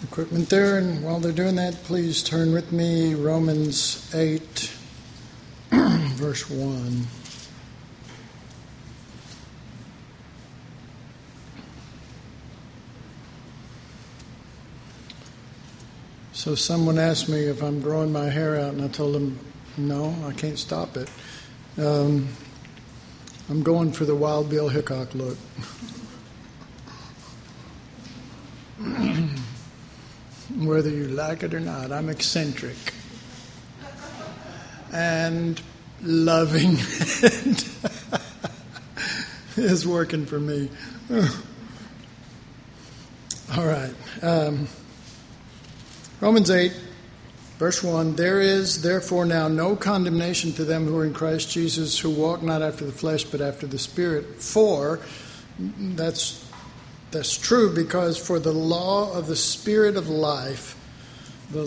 equipment there, and while they're doing that, please turn with me Romans 8, verse 1. So someone asked me if I'm growing my hair out, and I told them, no, I can't stop it. I'm going for the Wild Bill Hickok look. Whether you like it or not, I'm eccentric and loving it is working for me. All right. Romans 8, verse 1, there is therefore now no condemnation to them who are in Christ Jesus, who walk not after the flesh but after the Spirit. For, that's true, because for the law of the Spirit of life, and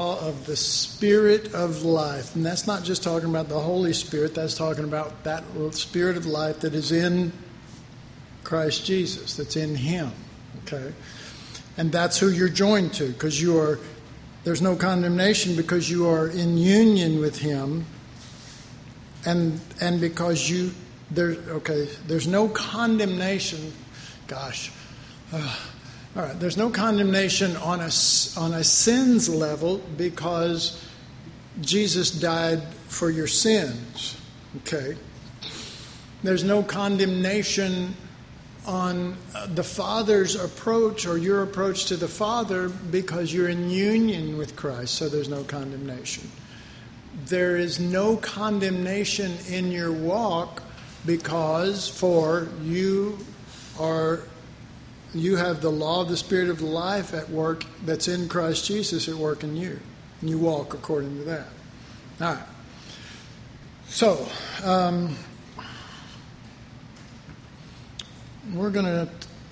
that's not just talking about the Holy Spirit, that's talking about that Spirit of life that is in Christ Jesus, that's in Him. Okay? And that's who you're joined to, because there's no condemnation because you are in union with Him, and because there's no condemnation. Gosh. All right. There's no condemnation on a sins level because Jesus died for your sins. Okay. There's no condemnation on the Father's approach or your approach to the Father because you're in union with Christ, so there's no condemnation. There is no condemnation in your walk because you have the law of the Spirit of life at work that's in Christ Jesus at work in you, and you walk according to that. All right. So, we're going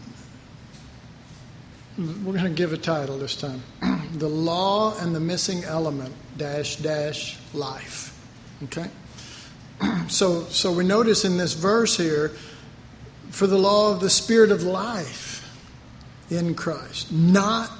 to give a title this time. The Law and the Missing Element, -- life. Okay? So we notice in this verse here, for the law of the Spirit of life in Christ, not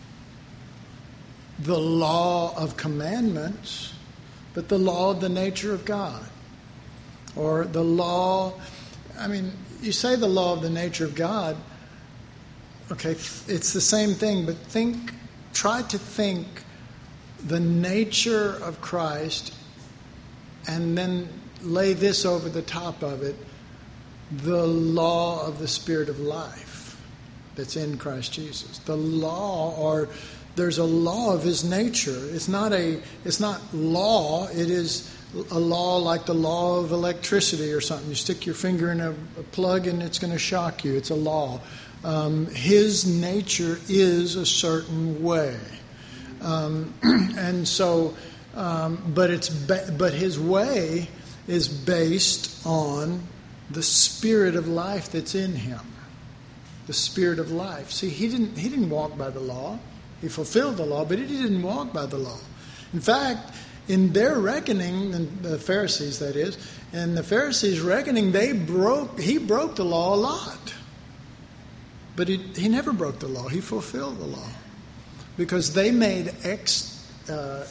the law of commandments, but the law of the nature of God. Or the law, you say the law of the nature of God, okay, it's the same thing, but try to think the nature of Christ and then lay this over the top of it, the law of the Spirit of life that's in Christ Jesus. The law, or there's a law of His nature. It's not law, it is a law like the law of electricity or something. You stick your finger in a plug and it's going to shock you. It's a law. His nature is a certain way, and so, but His way is based on the Spirit of life that's in Him. The Spirit of life. See, He didn't walk by the law. He fulfilled the law, but He didn't walk by the law. In fact, in their reckoning, and the Pharisees, that is, in the Pharisees' reckoning, He broke the law a lot. But he never broke the law. He fulfilled the law. Because they made extra.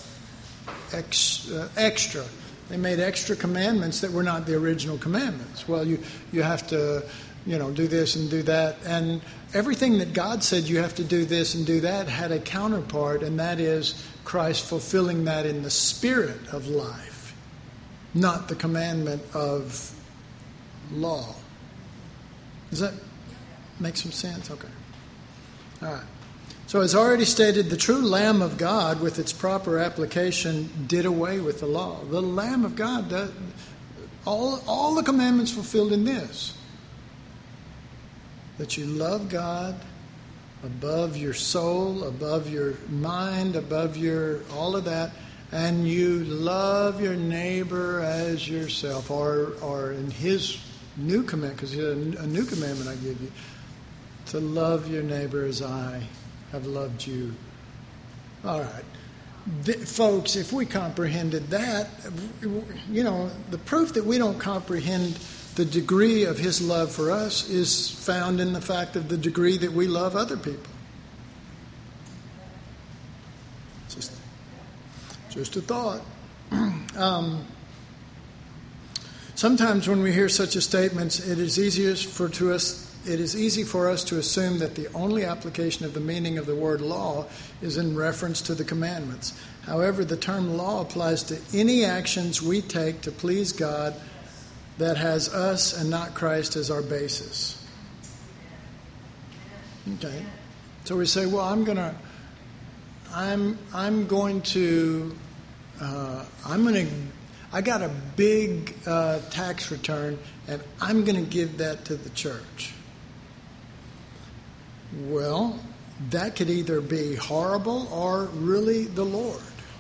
They made extra commandments that were not the original commandments. Well, you have to, do this and do that. And everything that God said you have to do this and do that had a counterpart, and that is Christ fulfilling that in the Spirit of life, not the commandment of law. Does that make some sense? Okay. All right. So as already stated, the true Lamb of God, with its proper application, did away with the law. The Lamb of God, all the commandments fulfilled in this. That you love God above your soul, above your mind, above all of that, and you love your neighbor as yourself, or in His new commandment, because He had a new commandment I give you, to love your neighbor as I have loved you. All right. Folks, if we comprehended that, the proof that we don't comprehend the degree of His love for us is found in the fact of the degree that we love other people. Just a thought. Sometimes when we hear such a statement, it is easy for us to assume that the only application of the meaning of the word law is in reference to the commandments. However, the term law applies to any actions we take to please God that has us and not Christ as our basis. Okay. So we say, well, I got a big tax return, and I'm going to give that to the church. Well, that could either be horrible or really the Lord.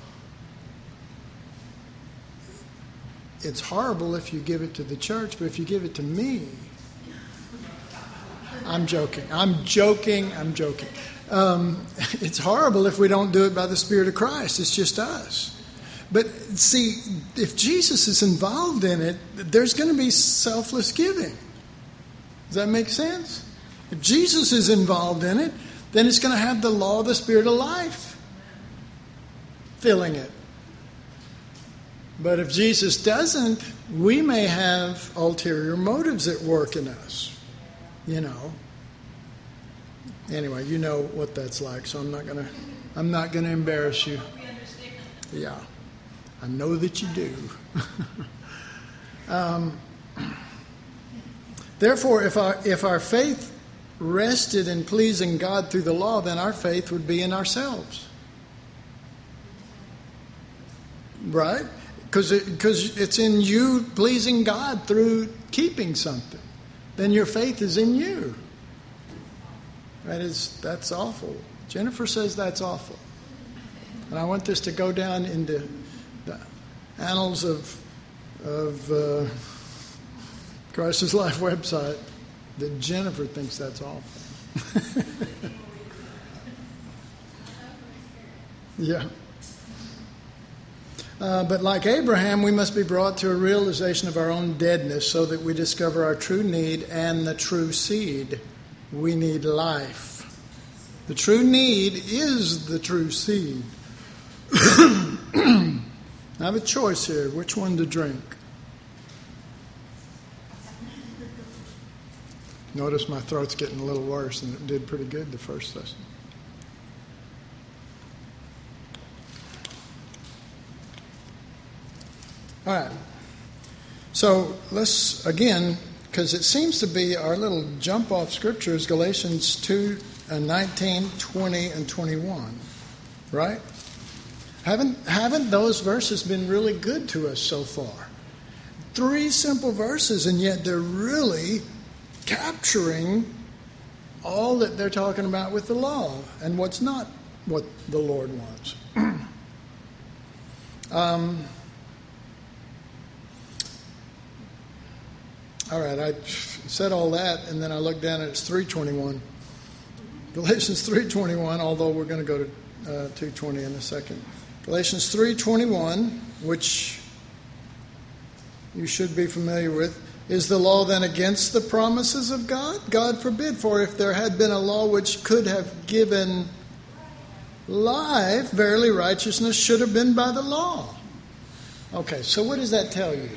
It's horrible if you give it to the church, but if you give it to me, I'm joking. It's horrible if we don't do it by the Spirit of Christ. It's just us. But see, if Jesus is involved in it, there's going to be selfless giving. Does that make sense? If Jesus is involved in it, then it's going to have the law of the Spirit of life filling it. But if Jesus doesn't, we may have ulterior motives at work in us. You know. Anyway, you know what that's like, so I'm not gonna embarrass you. Yeah. I know that you do. Therefore, if our faith rested in pleasing God through the law, then our faith would be in ourselves. Right? Because it's in you pleasing God through keeping something. Then your faith is in you. That's awful. Jennifer says that's awful. And I want this to go down into the annals of Christ's Life website that Jennifer thinks that's awful. Yeah. But like Abraham, we must be brought to a realization of our own deadness so that we discover our true need and the true seed. We need life. The true need is the true seed. I have a choice here, which one to drink. Notice my throat's getting a little worse, and it did pretty good the first lesson. All right. So let's, again, because it seems to be our little jump-off scriptures, Galatians 2, 19, 20, and 21. Right? Haven't those verses been really good to us so far? 3 simple verses, and yet they're really capturing all that they're talking about with the law and what's not what the Lord wants. All right, I said all that, and then I looked down and it's 3:21. Galatians 3:21, although we're going to go to 2:20 in a second. Galatians 3:21, which you should be familiar with. Is the law then against the promises of God? God forbid, for if there had been a law which could have given life, verily righteousness should have been by the law. Okay, so what does that tell you?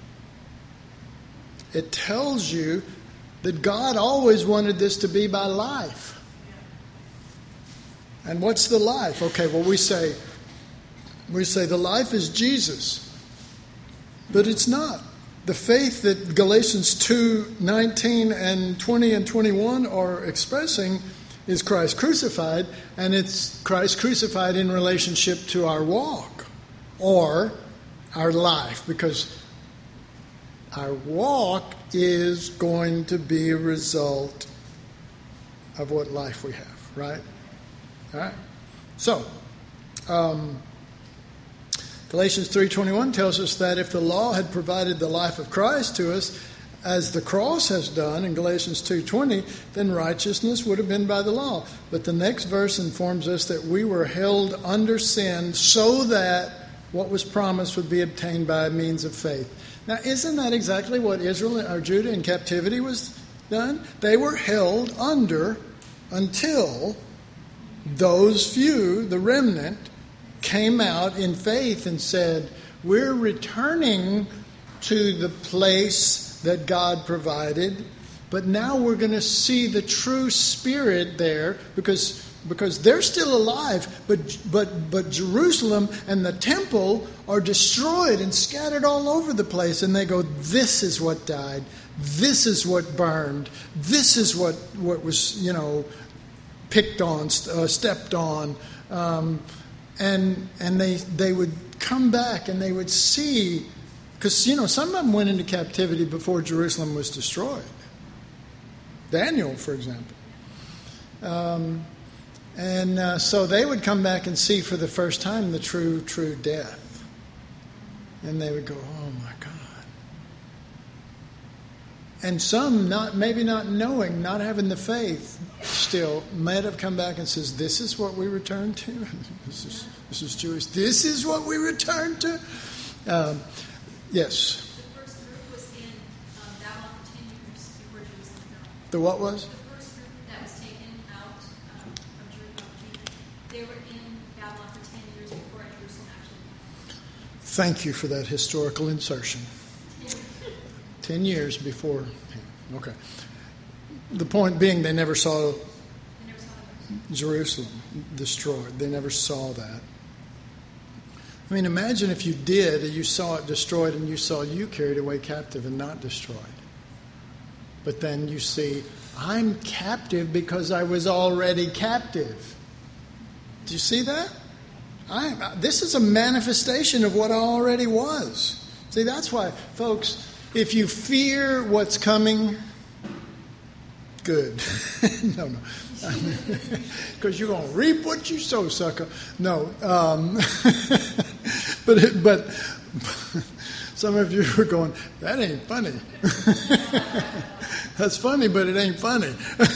It tells you that God always wanted this to be by life. And what's the life? Okay, well we say the life is Jesus. But it's not. The faith that Galatians 2:19 and 20 and 21 are expressing is Christ crucified, and it's Christ crucified in relationship to our walk or our life, because our walk is going to be a result of what life we have, right? All right. So, Galatians 3:21 tells us that if the law had provided the life of Christ to us, as the cross has done in Galatians 2:20, then righteousness would have been by the law. But the next verse informs us that we were held under sin so that what was promised would be obtained by means of faith. Now, isn't that exactly what Israel or Judah in captivity was done? They were held under until those few, the remnant, came out in faith and said, we're returning to the place that God provided, but now we're going to see the true Spirit there because they're still alive, but Jerusalem and the temple are destroyed and scattered all over the place. And they go, this is what died. This is what burned. This is what was, picked on, stepped on. And they would come back and they would see, because, some of them went into captivity before Jerusalem was destroyed. Daniel, for example. So they would come back and see for the first time the true death. And they would go, oh my God. And some, maybe not knowing, not having the faith still, might have come back and says, this is what we return to? This is Jewish. This is what we return to? Yes. The first group was in Babylon for 10 years before Jerusalem fell. The what was? The first group that was taken out from Jerusalem, they were in Babylon for 10 years before Jerusalem actually fell. Thank you for that historical insertion. 10 years before. Okay. The point being, they never saw Jerusalem destroyed. They never saw that. I mean, imagine if you did, and you saw it destroyed, and you saw you carried away captive and not destroyed. But then you see, I'm captive because I was already captive. Do you see that? This is a manifestation of what I already was. See, that's why, folks, if you fear what's coming, good. No. Because you're going to reap what you sow, sucker. No. But some of you are going, that ain't funny. That's funny, but it ain't funny.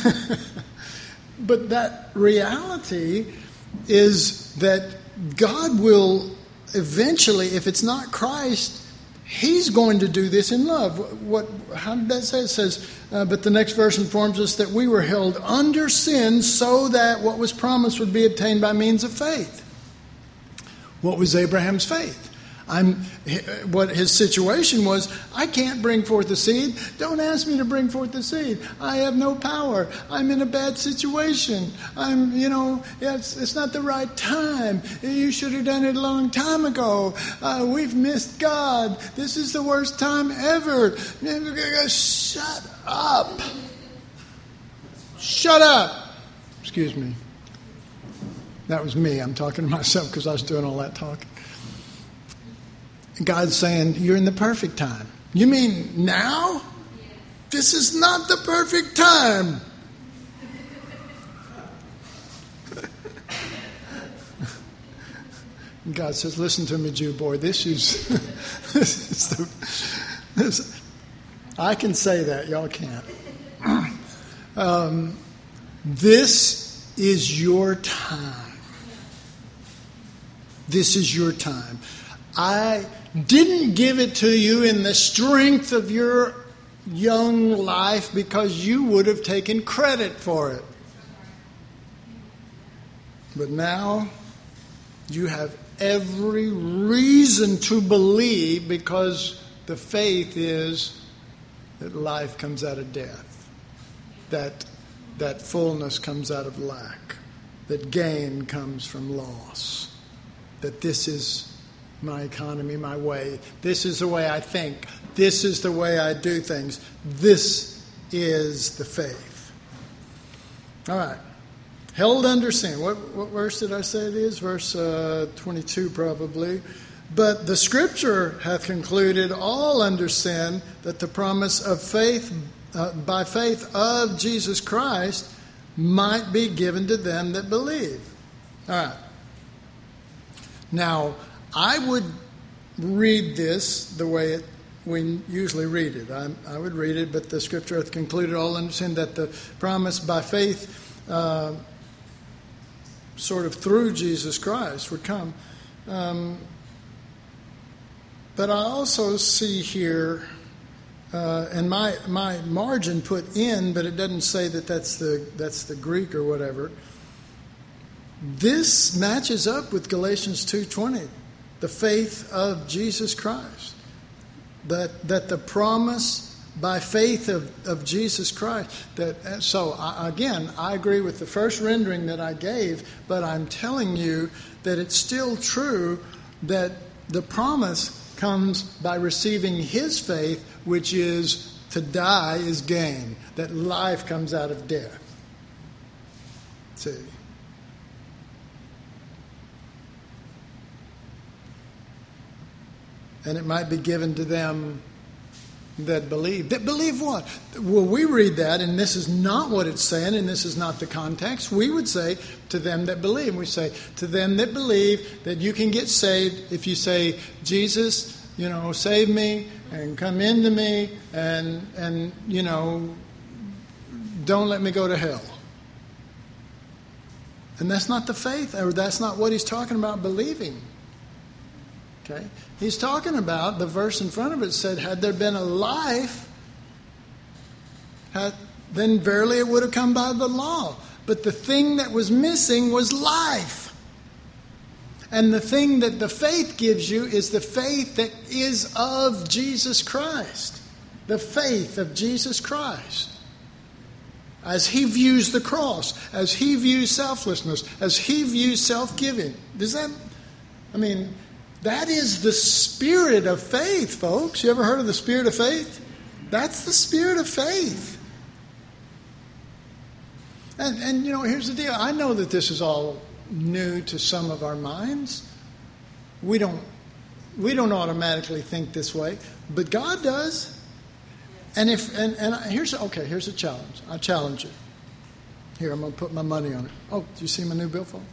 But that reality is that God will eventually, if it's not Christ, He's going to do this in love. How did that say? It says, but the next verse informs us that we were held under sin so that what was promised would be obtained by means of faith. What was Abraham's faith? What his situation was, I can't bring forth the seed. Don't ask me to bring forth the seed. I have no power. I'm in a bad situation. It's not the right time. You should have done it a long time ago. We've missed God. This is the worst time ever. Shut up. Shut up. Excuse me. That was me. I'm talking to myself because I was doing all that talking. God's saying, you're in the perfect time. You mean now? This is not the perfect time. And God says, listen to me, Jew boy. I can say that. Y'all can't. This is your time. This is your time. I didn't give it to you in the strength of your young life because you would have taken credit for it. But now you have every reason to believe because the faith is that life comes out of death, that fullness comes out of lack, that gain comes from loss, that this is my economy, my way. This is the way I think. This is the way I do things. This is the faith. All right. Held under sin. What verse did I say it is? Verse 22 probably. But the Scripture hath concluded all under sin that the promise of faith, by faith of Jesus Christ, might be given to them that believe. All right. Now, I would read this the way we usually read it. I would read it, but the Scripture hath concluded all under sin that the promise by faith, sort of through Jesus Christ, would come. But I also see here, and my margin put in, but it doesn't say that that's the Greek or whatever. this matches up with Galatians 2:20, the faith of Jesus Christ. That the promise by faith of Jesus Christ. Again, I agree with the first rendering that I gave, but I'm telling you that it's still true that the promise comes by receiving his faith, which is to die is gain, that life comes out of death. See? And it might be given to them that believe. That believe what? Well, we read that, and this is not what it's saying, and this is not the context. We would say, to them that believe. We say, to them that believe that you can get saved if you say, Jesus, save me and come into me and don't let me go to hell. And that's not the faith, or that's not what he's talking about believing. Okay? He's talking about, the verse in front of it said, had there been a life, then verily it would have come by the law. But the thing that was missing was life. And the thing that the faith gives you is the faith that is of Jesus Christ. The faith of Jesus Christ. As he views the cross, as he views selflessness, as he views self-giving. That is the spirit of faith, folks. You ever heard of the spirit of faith? That's the spirit of faith. And here's the deal. I know that this is all new to some of our minds. We don't automatically think this way, but God does. And here's a challenge. I challenge you. Here, I'm going to put my money on it. Oh, do you see my new billfold?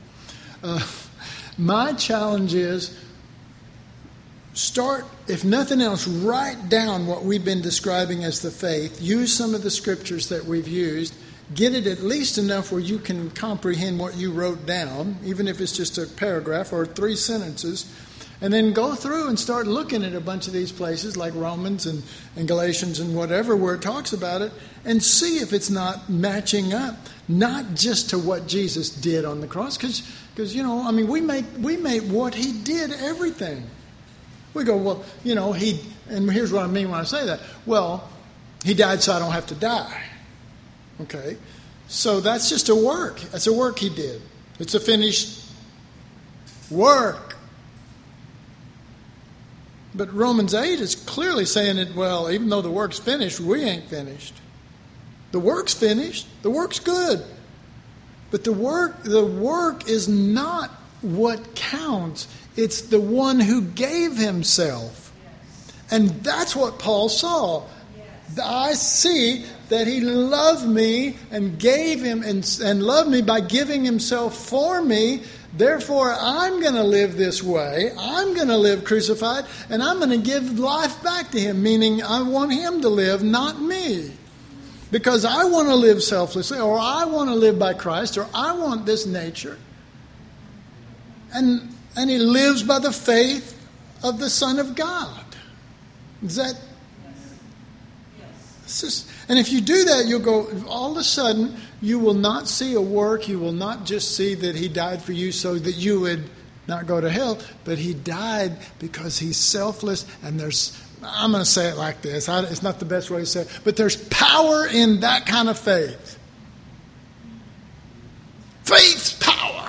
My challenge is, start, if nothing else, write down what we've been describing as the faith. Use some of the scriptures that we've used. Get it at least enough where you can comprehend what you wrote down, even if it's just a paragraph or 3 sentences. And then go through and start looking at a bunch of these places like Romans and Galatians and whatever where it talks about it, and see if it's not matching up, not just to what Jesus did on the cross. Because we make what he did everything. We go, well, and here's what I mean when I say that. Well, he died so I don't have to die. Okay? So that's just a work. That's a work he did. It's a finished work. But Romans 8 is clearly saying that, well, even though the work's finished, we ain't finished. The work's finished. The work's good. But the work is not what counts. It's the one who gave himself. Yes. And that's what Paul saw. Yes. I see that he loved me and gave him and loved me by giving himself for me. Therefore, I'm going to live this way. I'm going to live crucified, and I'm going to give life back to him, meaning I want him to live, not me. Because I want to live selflessly, or I want to live by Christ, or I want this nature. And he lives by the faith of the Son of God. Is that? Yes. And if you do that, you'll go, all of a sudden, you will not see a work. You will not just see that he died for you so that you would not go to hell, but he died because he's selfless. And I'm going to say it like this. It's not the best way to say it, but there's power in that kind of faith. Faith's power.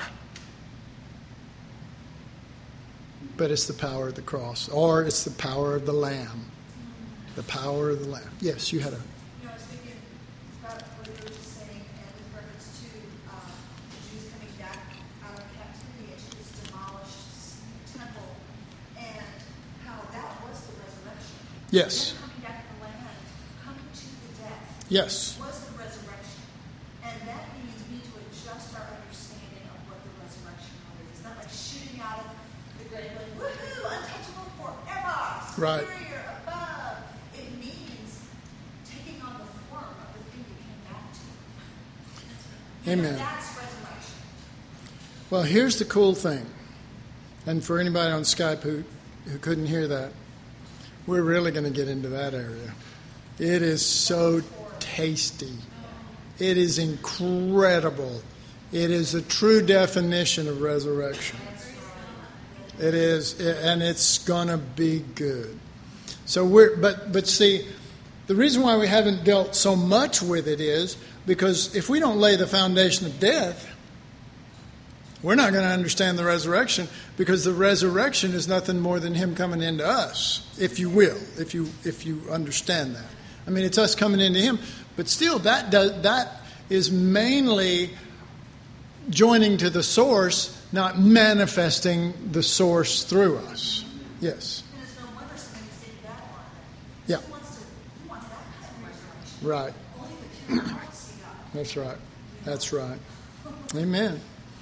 But it's the power of the cross, or it's the power of the Lamb. The power of the Lamb. Yes, you had a... I was thinking about what you were just saying, and with reference to the Jews coming back out of captivity into this demolished temple, and how that was the resurrection. Yes. Them coming back to the land, coming to the death. Yes. Was the resurrection. And that means we need to adjust our understanding of what the resurrection is. It's not like shooting out of the grave, like, woohoo, untouchable forever, right. Superior, above. It means taking on the form of the thing you came back to. Amen. That's resurrection. Well, here's the cool thing. And for anybody on Skype who couldn't hear that, we're really going to get into that area. It is so tasty. It is incredible. It is a true definition of resurrection. It is, and it's going to be good. So but see, the reason why we haven't dealt so much with it is because if we don't lay the foundation of death, we're not going to understand the resurrection, because the resurrection is nothing more than Him coming into us, if you will, if you understand that. I mean, it's us coming into Him, but still, that is mainly joining to the source, not manifesting the source through us. Yes. And it's no wonder somebody stated that on it. Yeah. Who wants that kind of resurrection? Right. Only the pure heart see God. That's right. That's right. Amen.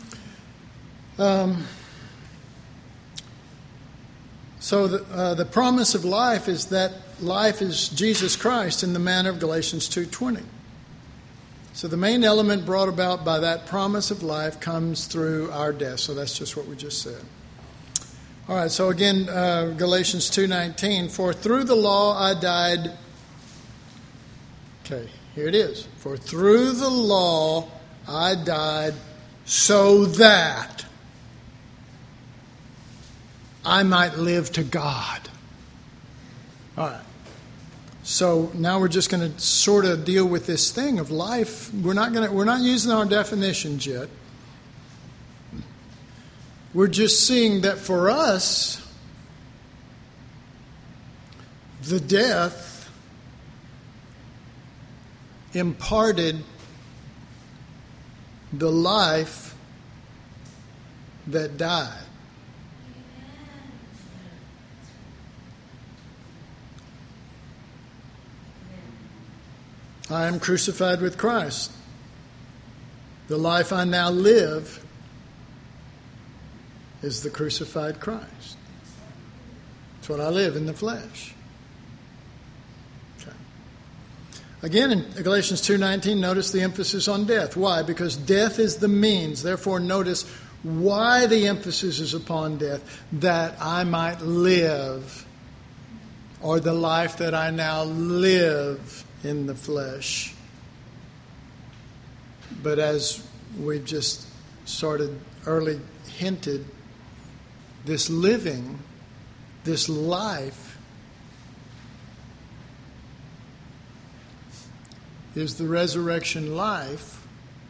So the promise of life is that life is Jesus Christ in the manner of Galatians 2:20. So the main element brought about by that promise of life comes through our death. So that's just what we just said. All right, so again, Galatians 2:19, for through the law I died. Okay, here it is. For through the law I died so that I might live to God. All right. So now we're just going to sort of deal with this thing of life. We're not using our definitions yet. We're just seeing that for us, the death imparted the life that died. I am crucified with Christ. The life I now live is the crucified Christ. That's what I live in the flesh. Okay. Again, in Galatians 2:19, notice the emphasis on death. Why? Because death is the means. Therefore, notice why the emphasis is upon death. That I might live, or the life that I now live in the flesh. But as we've just early hinted, this living, this life, is the resurrection life,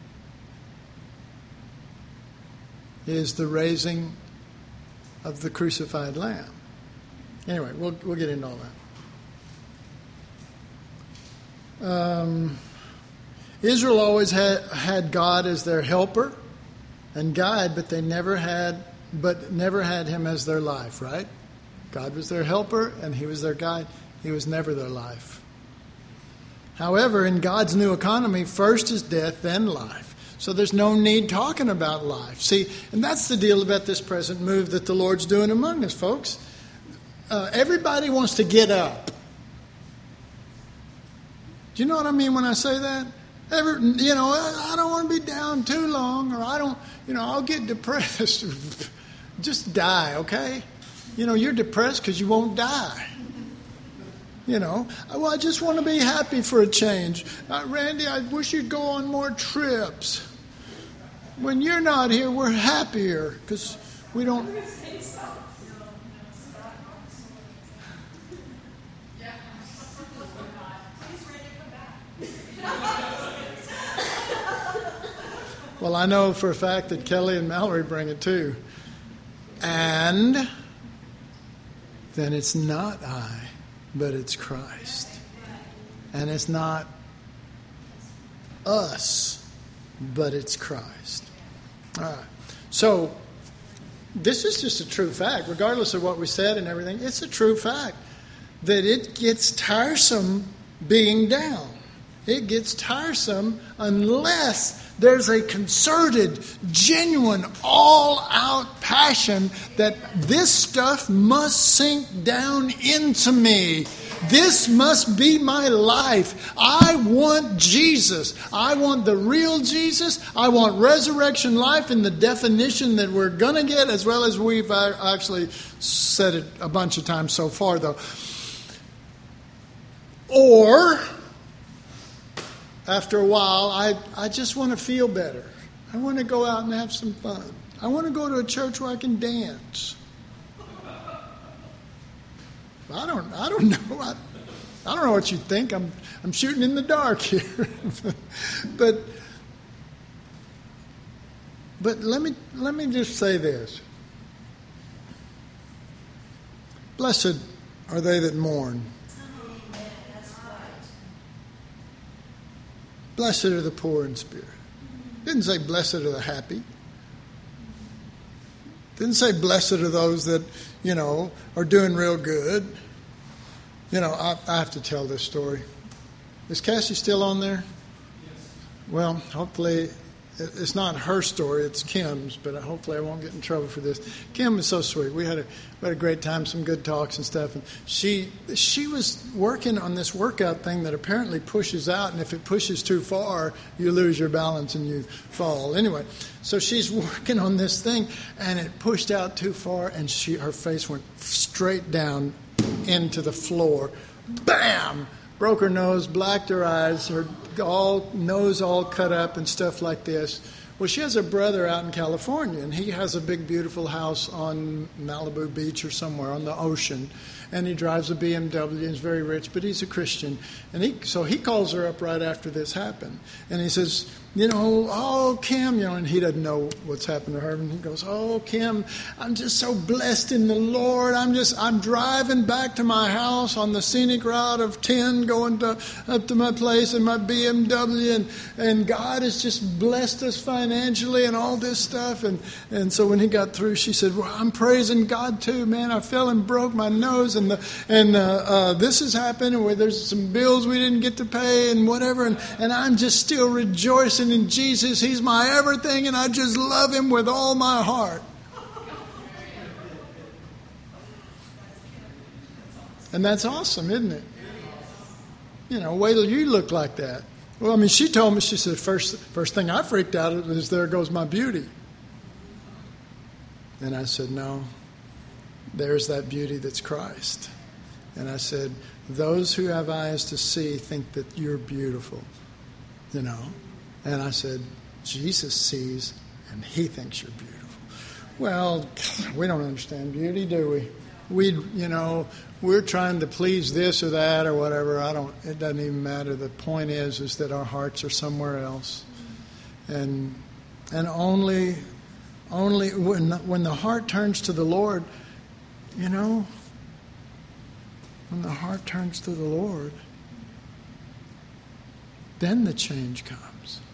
is the raising of the crucified Lamb. Anyway, we'll get into all that. Israel always had God as their helper and guide, but they never had Him as their life, right? God was their helper and He was their guide. He was never their life. However, in God's new economy, first is death, then life. So there's no need talking about life. See, and that's the deal about this present move that the Lord's doing among us, folks. Everybody wants to get up. Do you know what I mean when I say that? I don't want to be down too long, or I'll get depressed. Just die, okay? You're depressed because you won't die. Well, I just want to be happy for a change. Randy, I wish you'd go on more trips. When you're not here, we're happier because we don't... Well, I know for a fact that Kelly and Mallory bring it too. And then it's not I, but it's Christ. And it's not us, but it's Christ. All right. So this is just a true fact, regardless of what we said and everything. It's a true fact that it gets tiresome being down. It gets tiresome unless there's a concerted, genuine, all-out passion that this stuff must sink down into me. This must be my life. I want Jesus. I want the real Jesus. I want resurrection life in the definition that we're going to get, as well as we've actually said it a bunch of times so far, though. Or... after a while, I just want to feel better. I want to go out and have some fun. I want to go to a church where I can dance. I don't know. I don't know what you think. I'm shooting in the dark here. but let me just say this. Blessed are they that mourn. Blessed are the poor in spirit. Didn't say blessed are the happy. Didn't say blessed are those that, are doing real good. I have to tell this story. Is Cassie still on there? Yes. Well, hopefully it's not her story, it's Kim's, but hopefully I won't get in trouble for this. Kim is so sweet. We had a great time, some good talks and stuff. And she was working on this workout thing that apparently pushes out, and if it pushes too far, you lose your balance and you fall. Anyway, so she's working on this thing, and it pushed out too far, and her face went straight down into the floor. Bam! Broke her nose, blacked her eyes, her nose all cut up and stuff like this. Well, she has a brother out in California, and he has a big, beautiful house on Malibu Beach or somewhere on the ocean. And he drives a BMW and is very rich, but he's a Christian. And so he calls her up right after this happened. And he says, oh, Kim, and he doesn't know what's happened to her. And he goes, oh, Kim, I'm just so blessed in the Lord. I'm driving back to my house on the scenic route of 10 going up to my place in my BMW. And God has just blessed us financially and all this stuff. And so when he got through, she said, well, I'm praising God too, man. I fell and broke my nose. And this has happened. Where there's some bills we didn't get to pay and whatever. And I'm just still rejoicing in Jesus. He's my everything, and I just love him with all my heart. And that's awesome, isn't it? Wait till you look like that. Well, she told me, she said, first thing I freaked out at is there goes my beauty. And I said, no, there's that beauty that's Christ. And I said, those who have eyes to see think that you're beautiful, And I said, Jesus sees and he thinks you're beautiful. Well, we don't understand beauty, do we? We're trying to please this or that or whatever. It doesn't even matter. The point is that our hearts are somewhere else. And only when the heart turns to the Lord, when the heart turns to the Lord, then the change comes.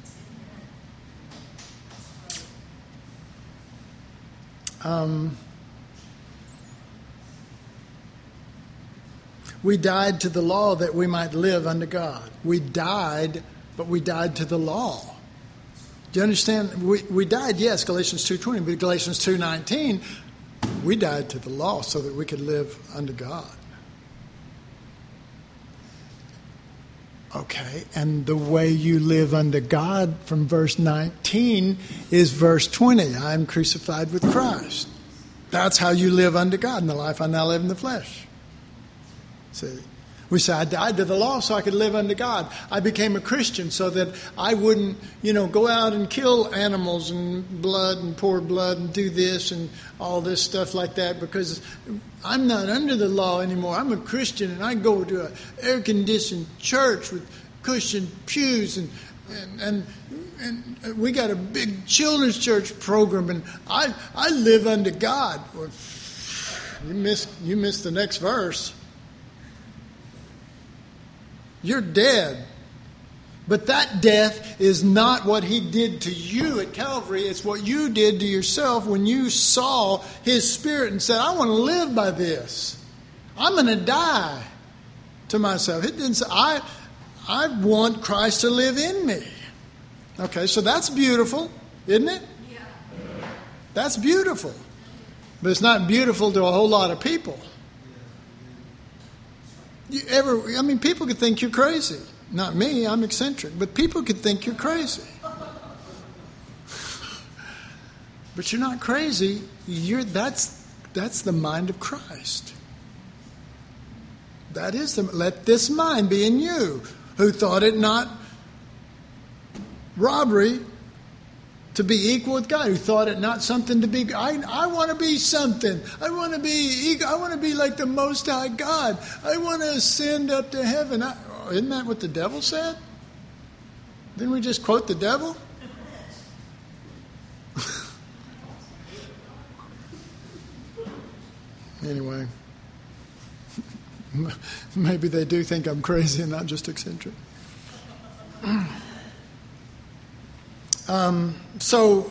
We died to the law that we might live unto God. We died, but we died to the law. Do you understand? We died, yes, Galatians 2:20, but Galatians 2:19, we died to the law so that we could live unto God. Okay, and the way you live unto God from verse 19 is verse 20. I am crucified with Christ. That's how you live unto God. In the life I now live in the flesh. See, we say, I died to the law so I could live unto God. I became a Christian so that I wouldn't, go out and kill animals and blood and pour blood and do this and all this stuff like that because I'm not under the law anymore. I'm a Christian and I go to an air-conditioned church with cushioned pews and we got a big children's church program and I live unto God. Well, you missed the next verse. You're dead. But that death is not what he did to you at Calvary. It's what you did to yourself when you saw his Spirit and said, I want to live by this. I'm going to die to myself. It didn't say, I want Christ to live in me. Okay, so that's beautiful, isn't it? Yeah. That's beautiful. But it's not beautiful to a whole lot of people. People could think you're crazy. Not me, I'm eccentric. But people could think you're crazy. But you're not crazy. That's the mind of Christ. That is let this mind be in you, who thought it not robbery to be equal with God, who thought it not something to be. I want to be something. I want to be like the Most High God. I want to ascend up to heaven. Isn't that what the devil said? Didn't we just quote the devil? Anyway, maybe they do think I'm crazy and not just eccentric. So,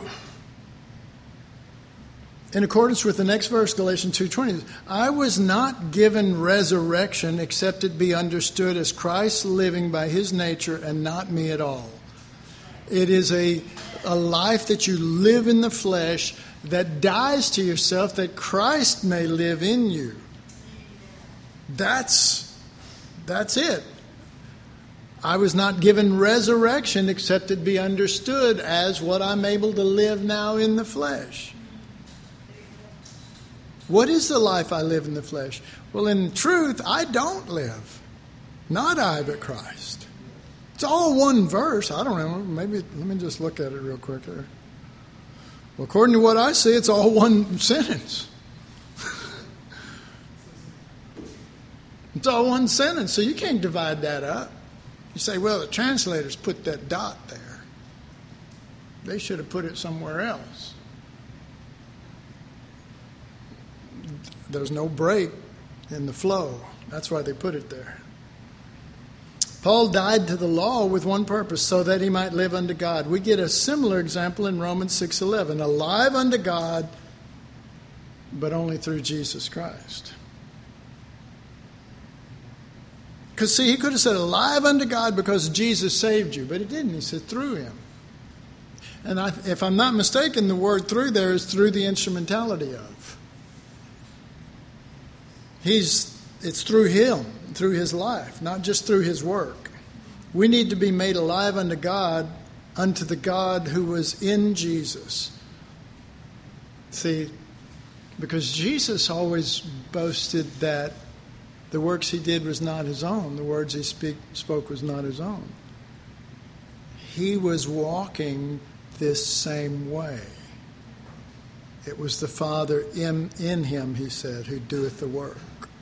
in accordance with the next verse, Galatians 2:20, I was not given resurrection except it be understood as Christ living by his nature and not me at all. It is a life that you live in the flesh that dies to yourself that Christ may live in you. That's it. I was not given resurrection except it be understood as what I'm able to live now in the flesh. What is the life I live in the flesh? Well, in truth, I don't live. Not I, but Christ. It's all one verse. I don't know. Maybe let me just look at it real quick here. Well, according to what I see, it's all one sentence. It's all one sentence, so you can't divide that up. You say, well, the translators put that dot there. They should have put it somewhere else. There's no break in the flow. That's why they put it there. Paul died to the law with one purpose, so that he might live unto God. We get a similar example in Romans 6:11. Alive unto God, but only through Jesus Christ. Because, see, he could have said alive unto God because Jesus saved you, but he didn't. He said through him. And if I'm not mistaken, the word through there is through the instrumentality of. It's through him, through his life, not just through his work. We need to be made alive unto God, unto the God who was in Jesus. See, because Jesus always boasted that the works he did was not his own. The words he spoke was not his own. He was walking this same way. It was the Father in him, he said, who doeth the work.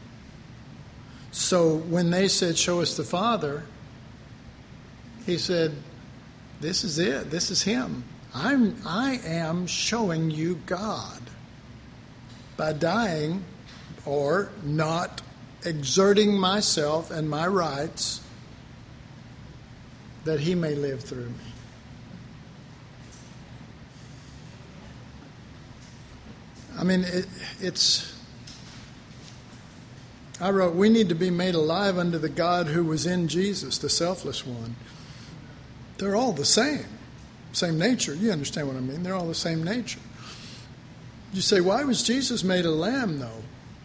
So when they said, show us the Father, he said, this is it. This is him. I am showing you God by dying or not exerting myself and my rights that he may live through me. I mean, I wrote, we need to be made alive unto the God who was in Jesus, the selfless one. They're all the same nature. You understand what I mean? They're all the same nature. You say, why was Jesus made a lamb, though?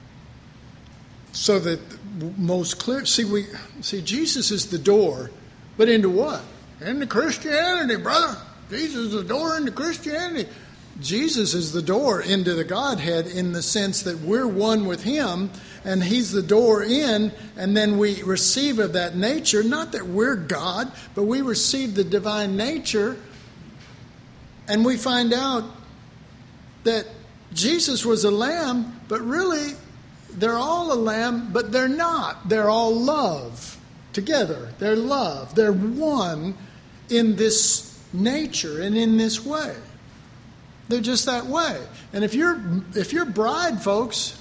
So that most clear, see, Jesus is the door, but into what? Into Christianity, brother. Jesus is the door into Christianity. Jesus is the door into the Godhead in the sense that we're one with him and he's the door in, and then we receive of that nature. Not that we're God, but we receive the divine nature, and we find out that Jesus was a lamb, but really they're all a lamb, but they're not. They're all love together. They're love. They're one in this nature and in this way. They're just that way. And if you're bride, folks,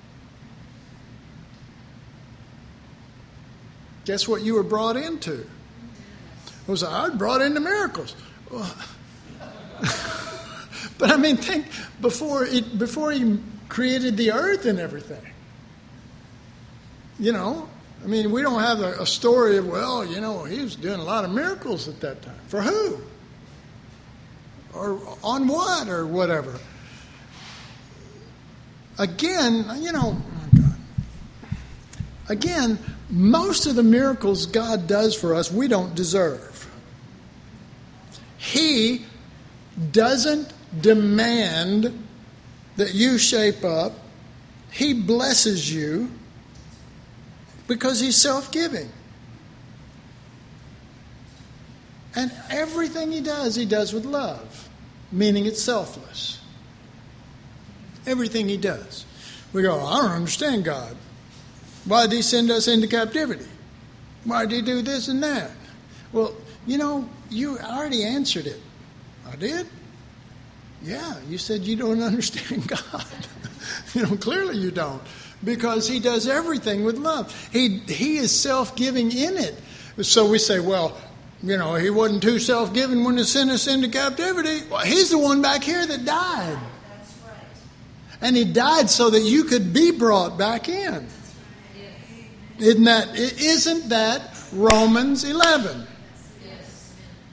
guess what you were brought into? I was brought into miracles. But I mean, think before he created the earth and everything. You know, I mean, we don't have a story of, well, you know, he was doing a lot of miracles at that time. For who? Or on what, or whatever. Again, you know, oh God. Again, most of the miracles God does for us, we don't deserve. He doesn't demand that you shape up. He blesses you because he's self-giving. And everything he does with love. meaning it's selfless. Everything he does. We go, I don't understand God. Why did he send us into captivity? Why did he do this and that? Well, you already answered it. I did? Yeah, you said you don't understand God. Clearly you don't. Because he does everything with love. He is self-giving in it. So we say, well, he wasn't too self-giving when he sent us into captivity. Well, he's the one back here that died. That's right. And he died so that you could be brought back in. Isn't that Romans 11? Yes.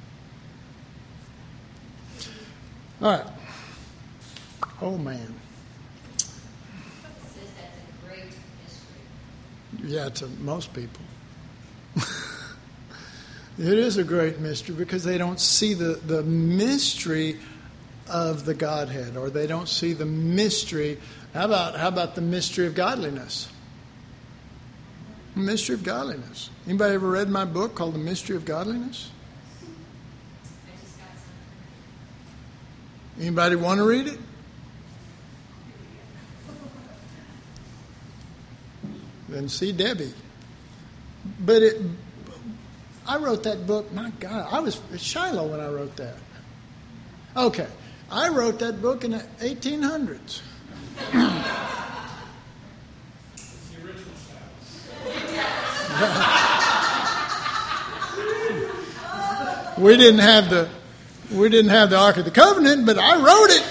All right. Oh, man. It says that's a great mystery. Yeah, to most people. It is a great mystery because they don't see the mystery of the Godhead, or they don't see the mystery. How about the mystery of godliness? The mystery of godliness. Anybody ever read my book called The Mystery of Godliness? I just got some. Anybody want to read it? Then see Debbie. But I wrote that book, my God, I was at Shiloh when I wrote that. Okay, I wrote that book in the 1800s. We didn't have the Ark of the Covenant, but I wrote it.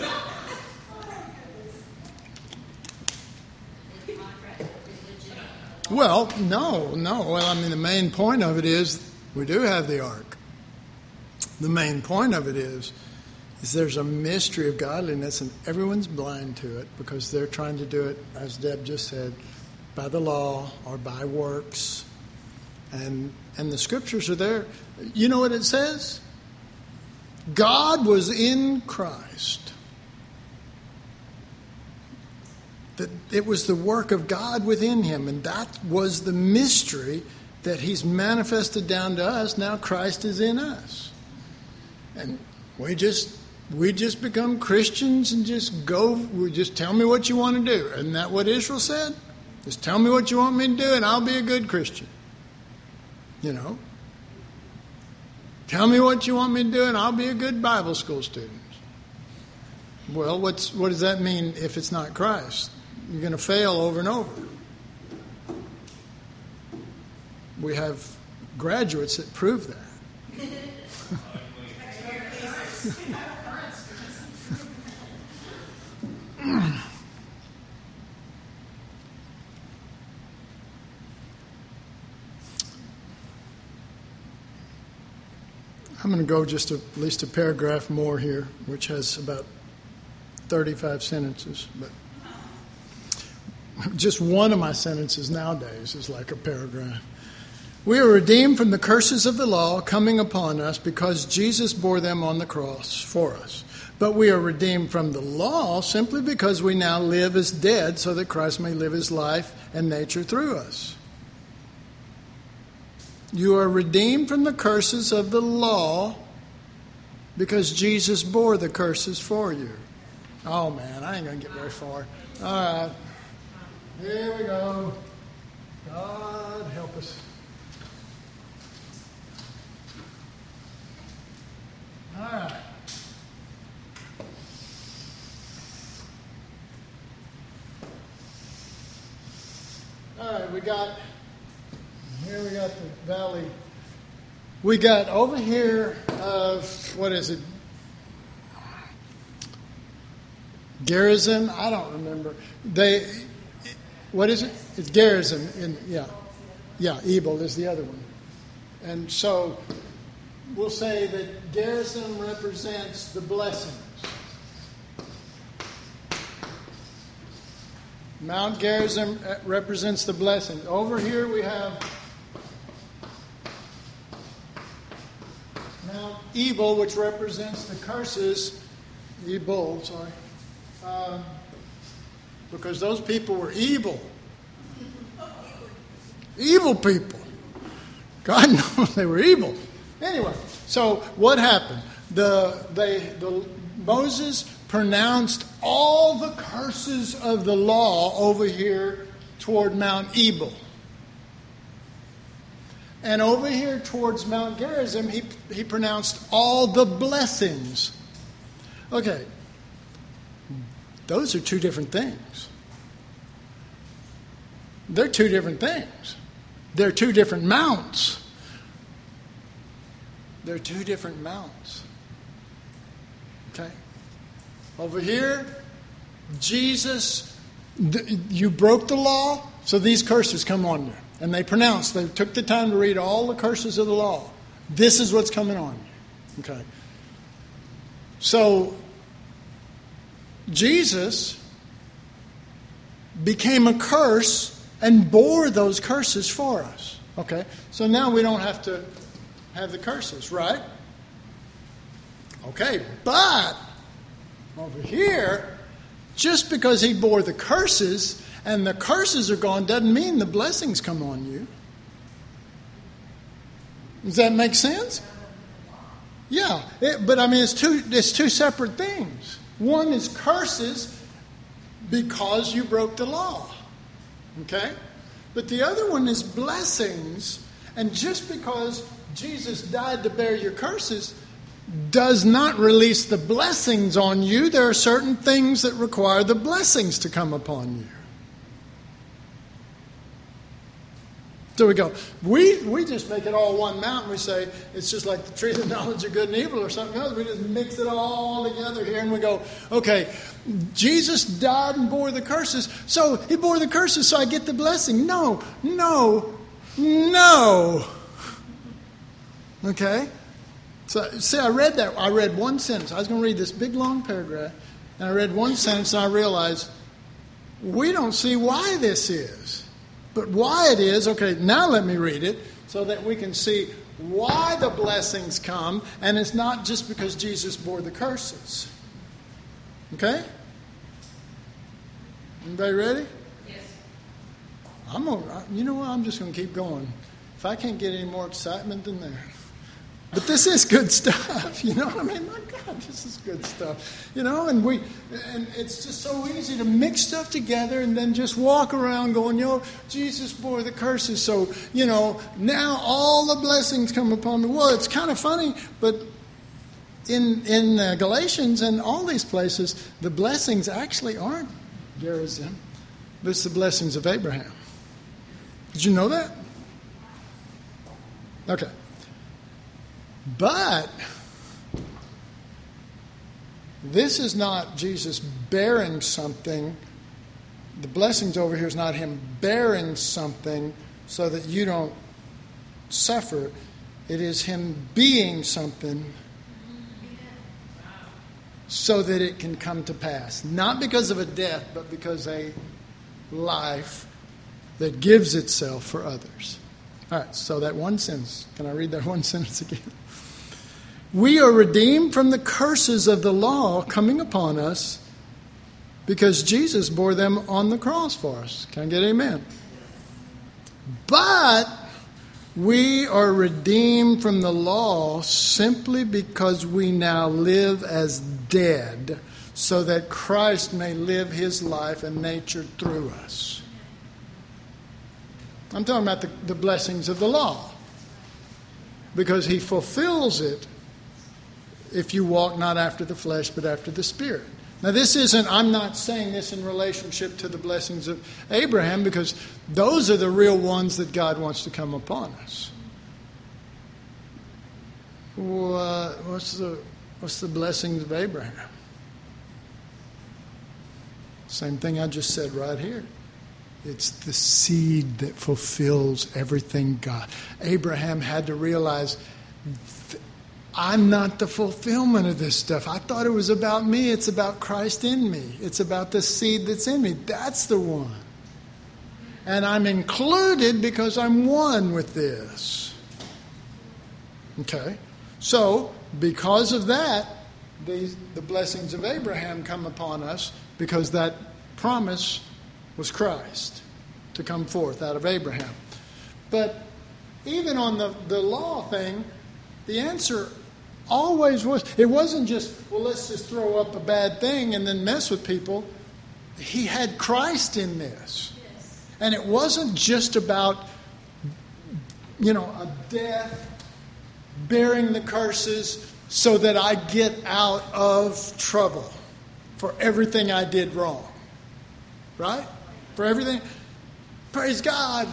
Well, no. Well, I mean, the main point of it is we do have the ark. The main point of it is there's a mystery of godliness, and everyone's blind to it because they're trying to do it, as Deb just said, by the law or by works. And the scriptures are there. You know what it says? God was in Christ. That it was the work of God within him, and that was the mystery that he's manifested down to us. Now Christ is in us. And we just become Christians and just tell me what you want to do. Isn't that what Israel said? Just tell me what you want me to do and I'll be a good Christian. Tell me what you want me to do and I'll be a good Bible school student. Well, what does that mean if it's not Christ? You're going to fail over and over. We have graduates that prove that. I'm going to go just at least a paragraph more here, which has about 35 sentences, but just one of my sentences nowadays is like a paragraph. We are redeemed from the curses of the law coming upon us because Jesus bore them on the cross for us. But we are redeemed from the law simply because we now live as dead so that Christ may live his life and nature through us. You are redeemed from the curses of the law because Jesus bore the curses for you. Oh, man, I ain't going to get very far. All right. Here we go. God help us. All right. All right, we got the valley. We got over here of, what is it? Gerizim? I don't remember. What is it? It's Gerizim. Yeah, Ebal is the other one. And so we'll say that Gerizim represents the blessings. Mount Gerizim represents the blessings. Over here we have Mount Ebal, which represents the curses. Ebal, sorry. Because those people were evil. Evil people. God knows they were evil. Anyway, so what happened? The Moses pronounced all the curses of the law over here toward Mount Ebal. And over here towards Mount Gerizim, he pronounced all the blessings. Okay, those are two different things. They're two different things. They're two different mounts. They're two different mounts. Okay? Over here, Jesus, you broke the law, so these curses come on you. And they took the time to read all the curses of the law. This is what's coming on you. Okay? So, Jesus became a curse and bore those curses for us. Okay? So now we don't have to have the curses, right? Okay, but over here, just because he bore the curses and the curses are gone doesn't mean the blessings come on you. Does that make sense? Yeah, but I mean it's two separate things. One is curses because you broke the law. Okay? But the other one is blessings, and just because Jesus died to bear your curses does not release the blessings on you. There are certain things that require the blessings to come upon you. So we go, we just make it all one mountain. We say it's just like the tree of the knowledge of good and evil or something else. We just mix it all together here and we go, okay, Jesus died and bore the curses. So he bore the curses so I get the blessing. No. Okay? So see, I read that. I read one sentence. I was going to read this big long paragraph. And I read one sentence and I realized we don't see why this is. But why it is, okay, now let me read it so that we can see why the blessings come, and it's not just because Jesus bore the curses. Okay? Everybody ready? Yes. You know what? I'm just going to keep going. If I can't get any more excitement than that. But this is good stuff, you know what I mean? My God, this is good stuff. You know, and it's just so easy to mix stuff together and then just walk around going, Jesus bore the curses, so, now all the blessings come upon me. Well, it's kind of funny, but in Galatians and all these places, the blessings actually aren't Gerizim, but it's the blessings of Abraham. Did you know that? Okay. But this is not Jesus bearing something. The blessings over here is not him bearing something so that you don't suffer. It is him being something so that it can come to pass. Not because of a death, but because a life that gives itself for others. All right, so that one sentence. Can I read that one sentence again? We are redeemed from the curses of the law coming upon us because Jesus bore them on the cross for us. Can I get amen? But we are redeemed from the law simply because we now live as dead so that Christ may live his life and nature through us. I'm talking about the blessings of the law because he fulfills it if you walk not after the flesh, but after the Spirit. Now, I'm not saying this in relationship to the blessings of Abraham, because those are the real ones that God wants to come upon us. What's the blessings of Abraham? Same thing I just said right here. It's the seed that fulfills everything God. Abraham had to realize, I'm not the fulfillment of this stuff. I thought it was about me. It's about Christ in me. It's about the seed that's in me. That's the one. And I'm included because I'm one with this. Okay? So, because of that, the blessings of Abraham come upon us because that promise was Christ to come forth out of Abraham. But even on the law thing, the answer Always was. It wasn't just, well, let's just throw up a bad thing and then mess with people. He had Christ in this. Yes. And it wasn't just about, a death, bearing the curses so that I get out of trouble for everything I did wrong. Right? For everything. Praise God.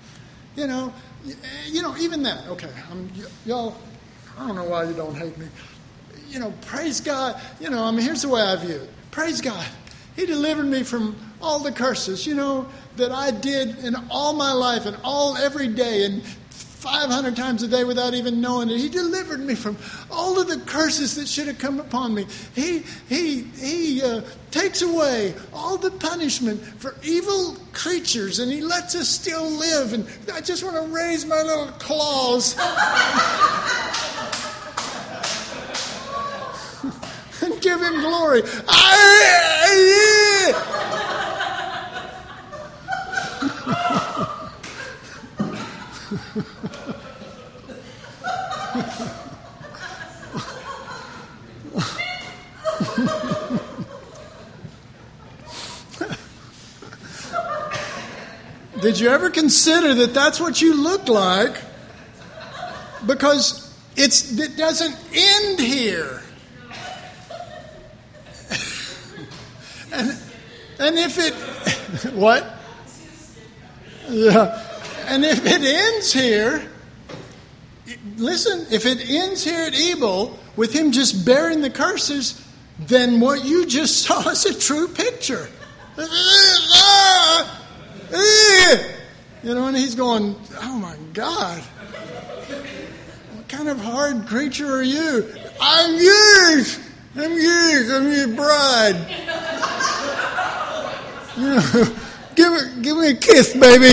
Even that. Okay. Y'all, I don't know why you don't hate me. Praise God. Here's the way I view it. Praise God. He delivered me from all the curses, that I did in all my life and every day and 500 times a day without even knowing it. He delivered me from all of the curses that should have come upon me. He takes away all the punishment for evil creatures, and He lets us still live. And I just want to raise my little claws and give Him glory. Did you ever consider that that's what you look like? Because it doesn't end here. And if it what? Yeah. And if it ends here, listen, if it ends here at Ebal with Him just bearing the curses, then what you just saw is a true picture. And He's going, oh my God, what kind of hard creature are you? I'm yours, I'm your bride. Give me a kiss, baby.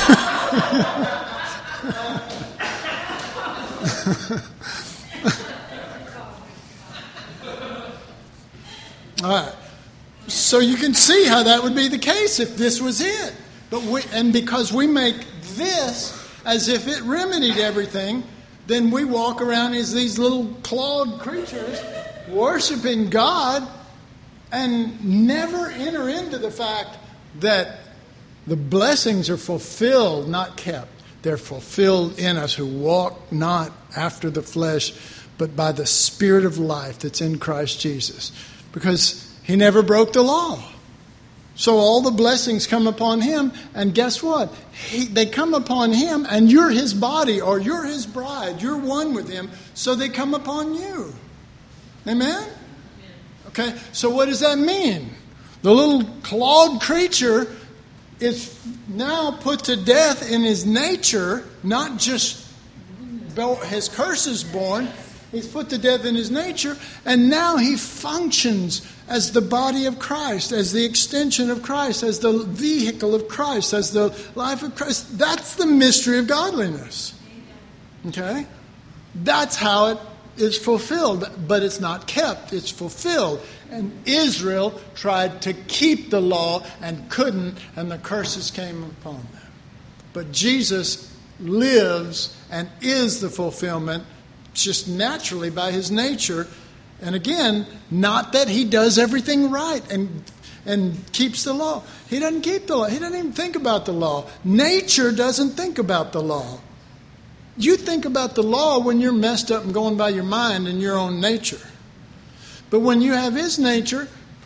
All right. So you can see how that would be the case if this was it. Because we make this as if it remedied everything, then we walk around as these little clawed creatures worshiping God and never enter into the fact that the blessings are fulfilled, not kept. They're fulfilled in us who walk not after the flesh, but by the Spirit of life that's in Christ Jesus. Because He never broke the law. So all the blessings come upon Him, and guess what? They come upon Him, and you're His body, or you're His bride. You're one with Him, so they come upon you. Amen? Okay, so what does that mean? The little clawed creature is now put to death in his nature, not just his curses born. He's put to death in his nature, and now he functions as the body of Christ, as the extension of Christ, as the vehicle of Christ, as the life of Christ. That's the mystery of godliness. Okay? That's how it is fulfilled, but it's not kept, it's fulfilled. And Israel tried to keep the law and couldn't, and the curses came upon them. But Jesus lives and is the fulfillment just naturally by His nature. And again, not that He does everything right and keeps the law. He doesn't keep the law. He doesn't even think about the law. Nature doesn't think about the law. You think about the law when you're messed up and going by your mind and your own nature. But when you have His nature,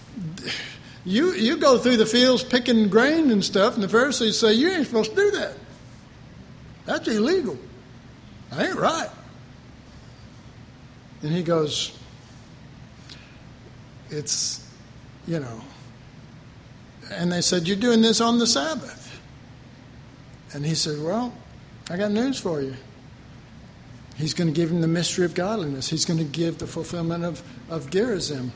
you go through the fields picking grain and stuff, and the Pharisees say, you ain't supposed to do that. That's illegal. That ain't right. And He goes, it's, and they said, you're doing this on the Sabbath. And He said, well, I got news for you. He's going to give him the mystery of godliness. He's going to give the fulfillment of Gerizim.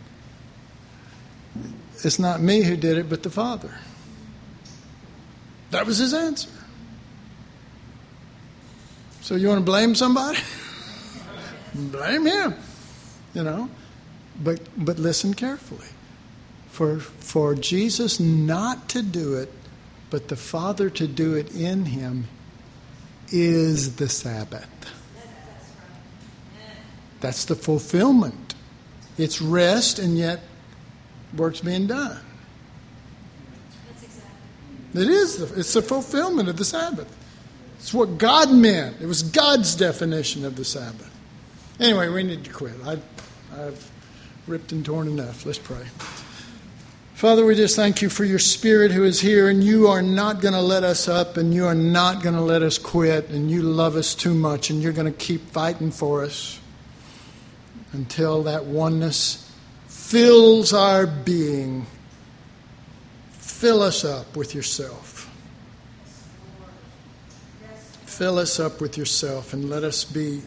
It's not me who did it, but the Father. That was His answer. So you want to blame somebody? Blame Him. But listen carefully. For Jesus not to do it, but the Father to do it in Him, is the Sabbath. That's the fulfillment. It's rest and yet work's being done. That's exactly. It is. It's the fulfillment of the Sabbath. It's what God meant. It was God's definition of the Sabbath. Anyway, we need to quit. I've ripped and torn enough. Let's pray. Father, we just thank you for your Spirit who is here, and you are not going to let us up, and you are not going to let us quit, and you love us too much, and you're going to keep fighting for us until that oneness fills our being. Fill us up with yourself. Fill us up with yourself and let us be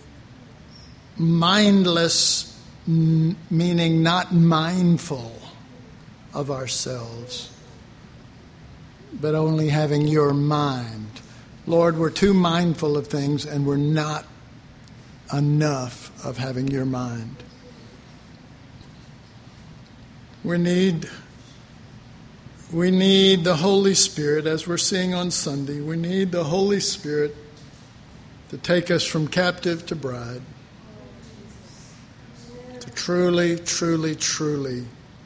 mindless, meaning not mindful of ourselves, but only having your mind. Lord, we're too mindful of things and we're not enough of having your mind. We need the Holy Spirit, as we're seeing on Sunday. We need the Holy Spirit to take us from captive to bride, to truly, truly, truly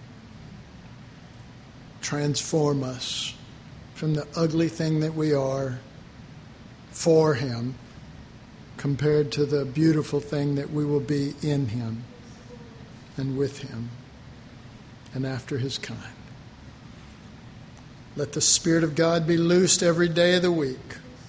transform us from the ugly thing that we are for Him compared to the beautiful thing that we will be in Him and with Him and after His kind. Let the Spirit of God be loosed every day of the week.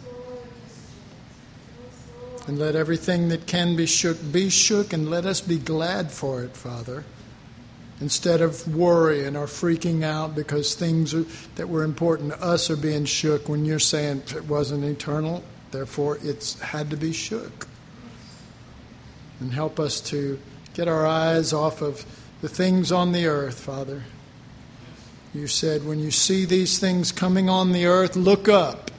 And let everything that can be shook, and let us be glad for it, Father. Instead of worrying or freaking out because things that were important to us are being shook when you're saying it wasn't eternal, therefore it's had to be shook. And help us to get our eyes off of the things on the earth, Father. You said when you see these things coming on the earth, look up.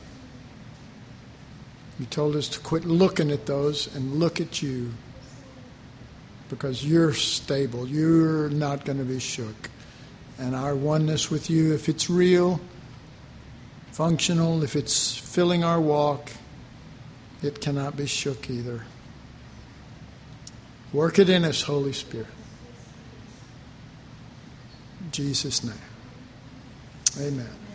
You told us to quit looking at those and look at you. Because you're stable. You're not going to be shook. And our oneness with you, if it's real, functional, if it's filling our walk, it cannot be shook either. Work it in us, Holy Spirit. In Jesus' name. Amen.